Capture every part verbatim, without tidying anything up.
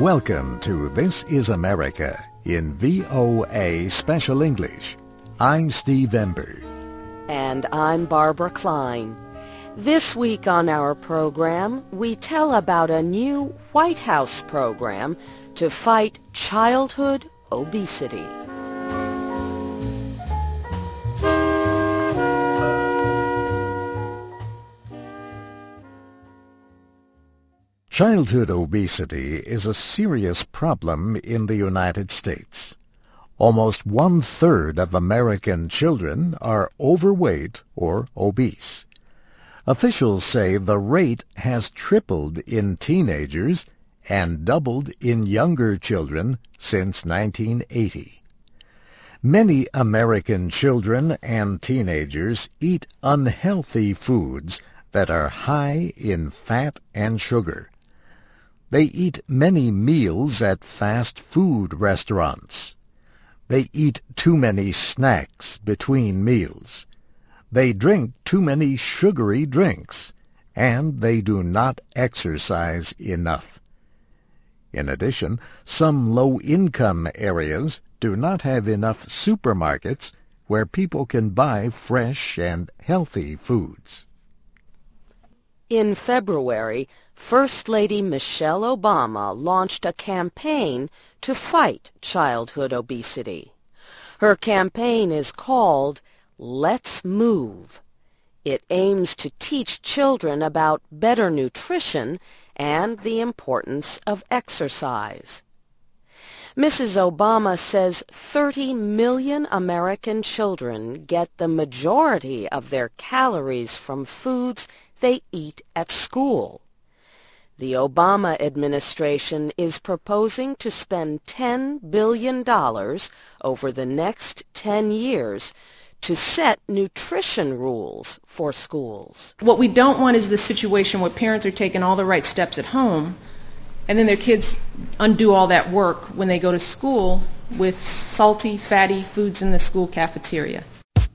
Welcome to This is America in V O A Special English. I'm Steve Ember. And I'm Barbara Klein. This week on our program, we tell about a new White House program to fight childhood obesity. Childhood obesity is a serious problem in the United States. Almost one-third of American children are overweight or obese. Officials say the rate has tripled in teenagers and doubled in younger children since nineteen eighty. Many American children and teenagers eat unhealthy foods that are high in fat and sugar. They eat many meals at fast food restaurants. They eat too many snacks between meals. They drink too many sugary drinks, and they do not exercise enough. In addition, some low-income areas do not have enough supermarkets where people can buy fresh and healthy foods. In February, First Lady Michelle Obama launched a campaign to fight childhood obesity. Her campaign is called Let's Move. It aims to teach children about better nutrition and the importance of exercise. Missus Obama says thirty million American children get the majority of their calories from foods they eat at school. The Obama administration is proposing to spend ten billion dollars over the next ten years to set nutrition rules for schools. What we don't want is the situation where parents are taking all the right steps at home and then their kids undo all that work when they go to school with salty, fatty foods in the school cafeteria.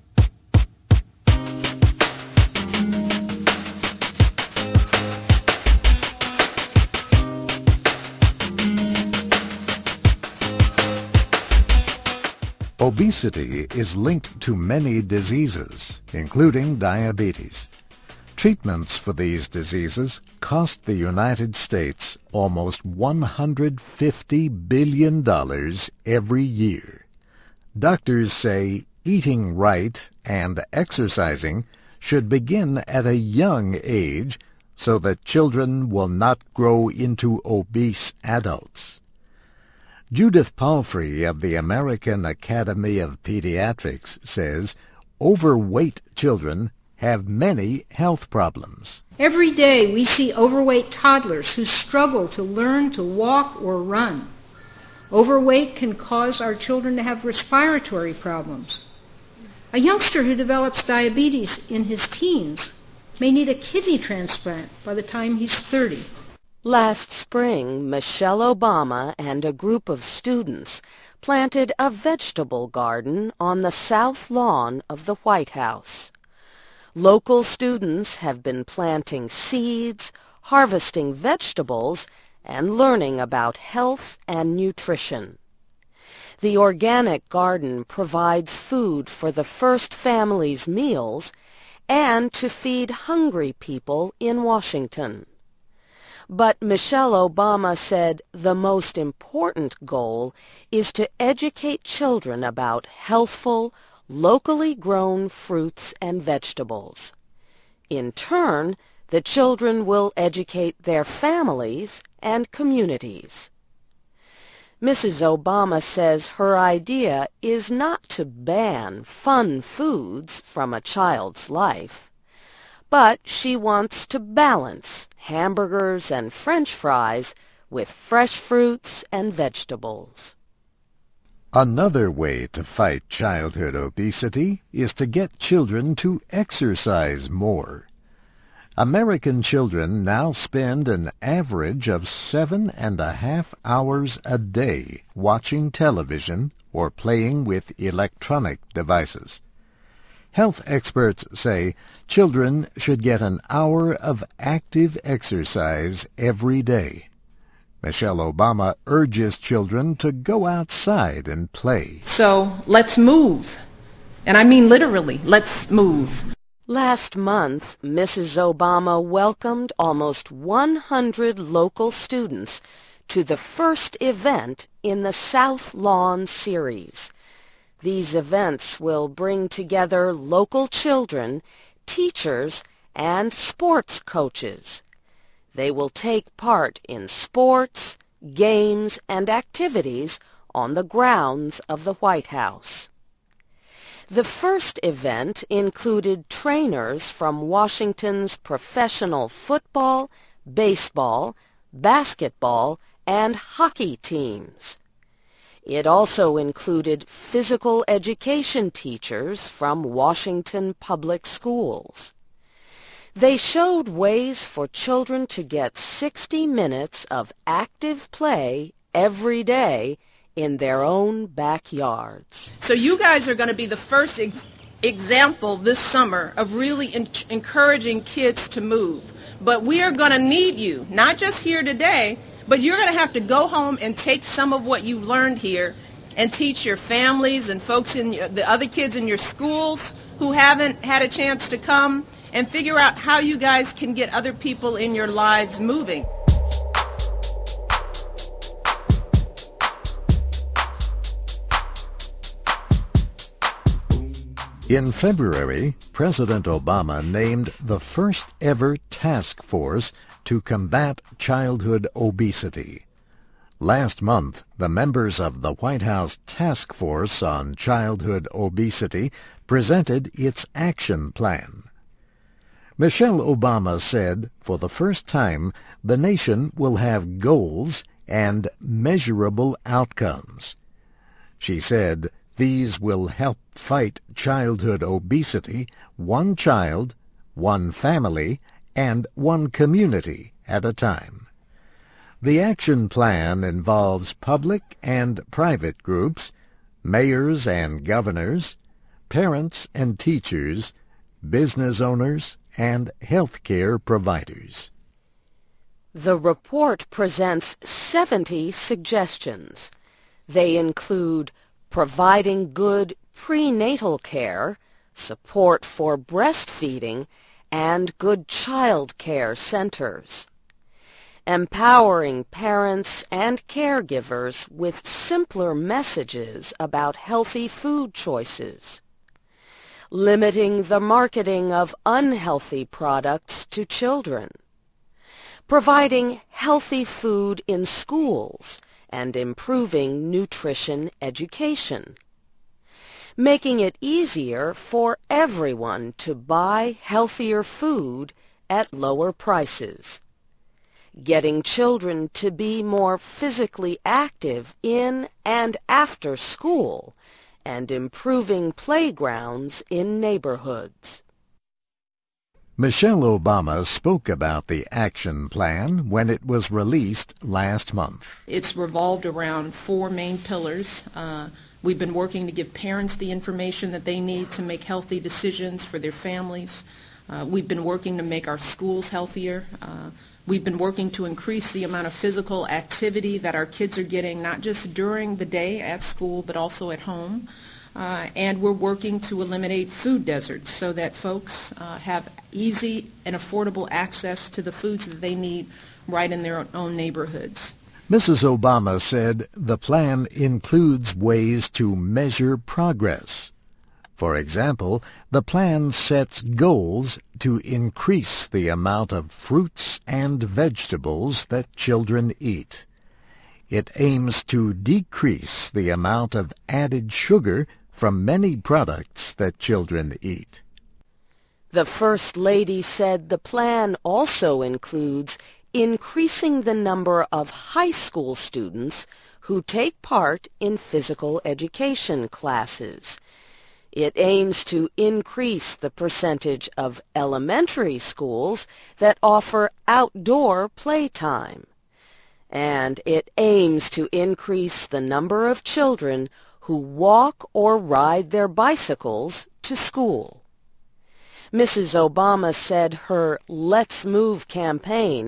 Obesity is linked to many diseases, including diabetes. Treatments for these diseases cost the United States almost one hundred fifty billion dollars every year. Doctors say eating right and exercising should begin at a young age so that children will not grow into obese adults. Judith Palfrey of the American Academy of Pediatrics says overweight children have many health problems. Every day we see overweight toddlers who struggle to learn to walk or run. Overweight can cause our children to have respiratory problems. A youngster who develops diabetes in his teens may need a kidney transplant by the time he's thirty. Last spring, Michelle Obama and a group of students planted a vegetable garden on the south lawn of the White House. Local students have been planting seeds, harvesting vegetables, and learning about health and nutrition. The organic garden provides food for the first family's meals and to feed hungry people in Washington. But Michelle Obama said the most important goal is to educate children about healthful, locally grown fruits and vegetables. In turn, the children will educate their families and communities. Missus Obama says her idea is not to ban fun foods from a child's life, but she wants to balance hamburgers and French fries with fresh fruits and vegetables. Another way to fight childhood obesity is to get children to exercise more. American children now spend an average of seven and a half hours a day watching television or playing with electronic devices. Health experts say children should get an hour of active exercise every day. Michelle Obama urges children to go outside and play. So let's move. And I mean literally, let's move. Last month, Missus Obama welcomed almost one hundred local students to the first event in the South Lawn series. These events will bring together local children, teachers, and sports coaches. They will take part in sports, games, and activities on the grounds of the White House. The first event included trainers from Washington's professional football, baseball, basketball, and hockey teams. It also included physical education teachers from Washington Public Schools. They showed ways for children to get sixty minutes of active play every day in their own backyards. So you guys are going to be the first ex- example this summer of really en- encouraging kids to move. But we are going to need you, not just here today, but you're going to have to go home and take some of what you've learned here and teach your families and folks in your, the other kids in your schools who haven't had a chance to come, and figure out how you guys can get other people in your lives moving. In February, President Obama named the first ever task force to combat childhood obesity. Last month, the members of the White House Task Force on Childhood Obesity presented its action plan. Michelle Obama said, for the first time, the nation will have goals and measurable outcomes. She said, these will help fight childhood obesity one child, one family, and one community at a time. The action plan involves public and private groups, mayors and governors, parents and teachers, business owners, and healthcare providers. The report presents seventy suggestions. They include providing good prenatal care, support for breastfeeding, and good child care centers. Empowering parents and caregivers with simpler messages about healthy food choices. Limiting the marketing of unhealthy products to children. Providing healthy food in schools and improving nutrition education. Making it easier for everyone to buy healthier food at lower prices. Getting children to be more physically active in and after school, and improving playgrounds in neighborhoods. Michelle Obama spoke about the action plan when it was released last month. It's revolved around four main pillars. Uh, we've been working to give parents the information that they need to make healthy decisions for their families. Uh, we've been working to make our schools healthier. Uh, we've been working to increase the amount of physical activity that our kids are getting, not just during the day at school, but also at home. Uh, and we're working to eliminate food deserts so that folks uh, have easy and affordable access to the foods that they need right in their own neighborhoods. Missus Obama said the plan includes ways to measure progress. For example, the plan sets goals to increase the amount of fruits and vegetables that children eat. It aims to decrease the amount of added sugar from many products that children eat. The First Lady said the plan also includes increasing the number of high school students who take part in physical education classes. It aims to increase the percentage of elementary schools that offer outdoor playtime. And it aims to increase the number of children who walk or ride their bicycles to school. Missus Obama said her Let's Move campaign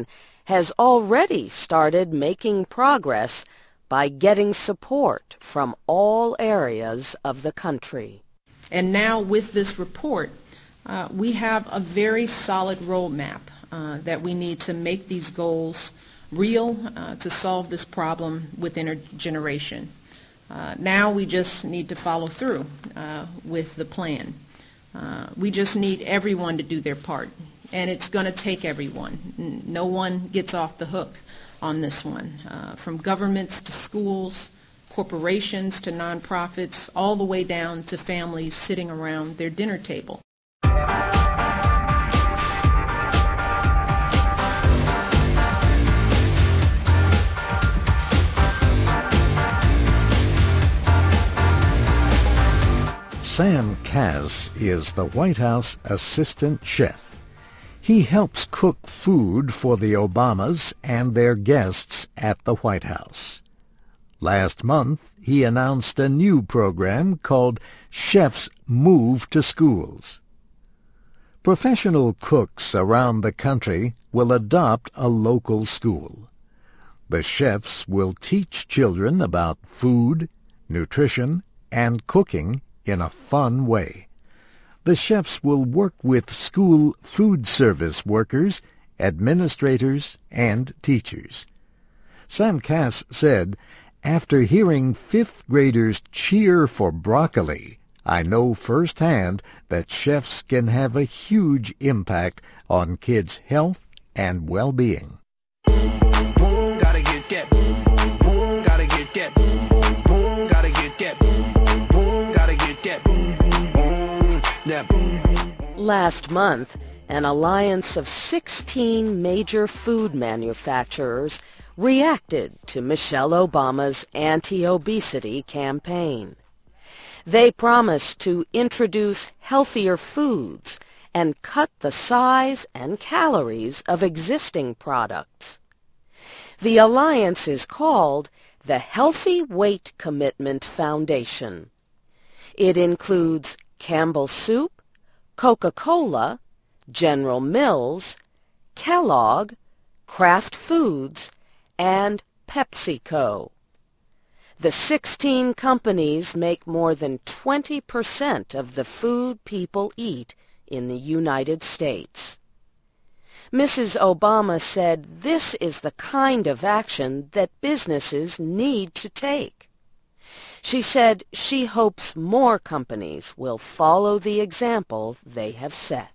has already started making progress by getting support from all areas of the country. And now with this report, uh, we have a very solid roadmap uh, that we need to make these goals real uh, to solve this problem within a generation. Uh, now we just need to follow through uh, with the plan. Uh, we just need everyone to do their part, and it's going to take everyone. No one gets off the hook on this one, uh, from governments to schools, corporations to nonprofits, all the way down to families sitting around their dinner table. Sam Kass is the White House assistant chef. He helps cook food for the Obamas and their guests at the White House. Last month, he announced a new program called Chefs Move to Schools. Professional cooks around the country will adopt a local school. The chefs will teach children about food, nutrition, and cooking in a fun way. The chefs will work with school food service workers, administrators, and teachers. Sam Kass said, "After hearing fifth graders cheer for broccoli, I know firsthand that chefs can have a huge impact on kids' health and well-being." Gotta get that. Gotta get that. Gotta get that. Gotta get that. Last month, an alliance of sixteen major food manufacturers reacted to Michelle Obama's anti-obesity campaign. They promised to introduce healthier foods and cut the size and calories of existing products. The alliance is called the Healthy Weight Commitment Foundation. It includes Campbell Soup, Coca-Cola, General Mills, Kellogg, Kraft Foods, and PepsiCo. The sixteen companies make more than twenty percent of the food people eat in the United States. Missus Obama said this is the kind of action that businesses need to take. She said she hopes more companies will follow the example they have set.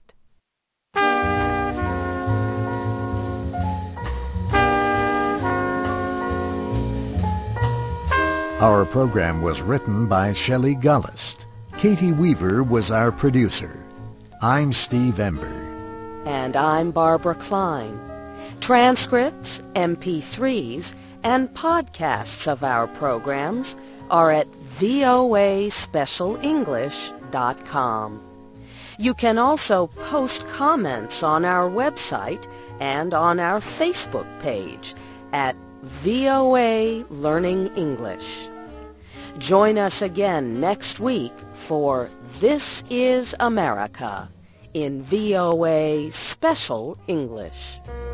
Our program was written by Shelley Gullist. Katie Weaver was our producer. I'm Steve Ember. And I'm Barbara Klein. Transcripts, M P threes, and podcasts of our programs are at voa special english dot com. You can also post comments on our website and on our Facebook page at V O A Learning English. Join us again next week for This is America in V O A Special English.